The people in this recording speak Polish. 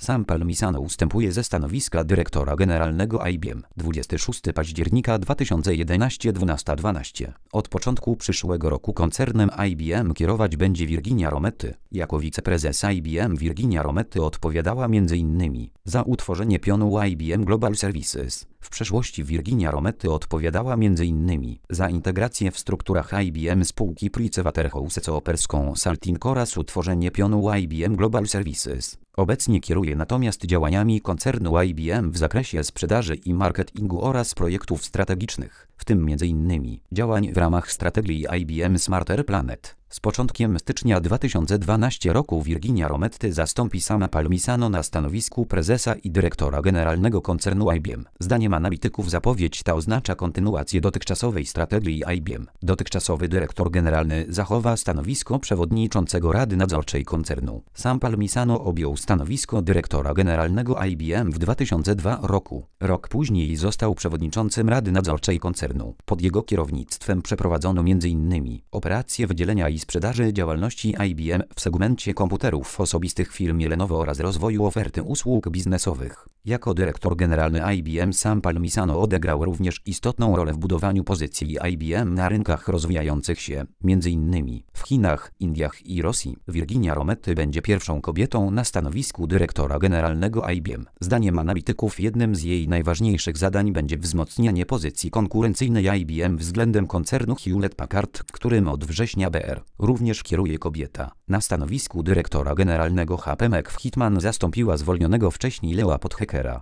Sam Palmisano ustępuje ze stanowiska dyrektora generalnego IBM. 26 października 2011 12:12. Od początku przyszłego roku koncernem IBM kierować będzie Virginia Rometty. Jako wiceprezes IBM Virginia Rometty odpowiadała m.in. za utworzenie pionu IBM Global Services. W przeszłości Virginia Rometty odpowiadała m.in. za integrację w strukturach IBM spółki PricewaterhouseCoopers Consulting oraz utworzenie pionu IBM Global Services. Obecnie kieruje natomiast działaniami koncernu IBM w zakresie sprzedaży i marketingu oraz projektów strategicznych, w tym m.in. działań w ramach strategii IBM Smarter Planet. Z początkiem stycznia 2012 roku Virginia Rometty zastąpi Sama Palmisano na stanowisku prezesa i dyrektora generalnego koncernu IBM. Zdaniem analityków zapowiedź ta oznacza kontynuację dotychczasowej strategii IBM. Dotychczasowy dyrektor generalny zachowa stanowisko przewodniczącego Rady Nadzorczej koncernu. Sam Palmisano objął stanowisko dyrektora generalnego IBM w 2002 roku. Rok później został przewodniczącym Rady Nadzorczej koncernu. Pod jego kierownictwem przeprowadzono m.in. operacje wydzielenia i sprzedaży działalności IBM w segmencie komputerów osobistych w firmie Lenovo oraz rozwoju oferty usług biznesowych. Jako dyrektor generalny IBM Sam Palmisano odegrał również istotną rolę w budowaniu pozycji IBM na rynkach rozwijających się, m.in. w Chinach, Indiach i Rosji. Virginia Rometty będzie pierwszą kobietą na stanowisku dyrektora generalnego IBM. Zdaniem analityków jednym z jej najważniejszych zadań będzie wzmocnienie pozycji konkurencyjnej IBM względem koncernu Hewlett-Packard, którym od września br. również kieruje kobieta. Na stanowisku dyrektora generalnego HP McFitman zastąpiła zwolnionego wcześniej Lea Podhekera.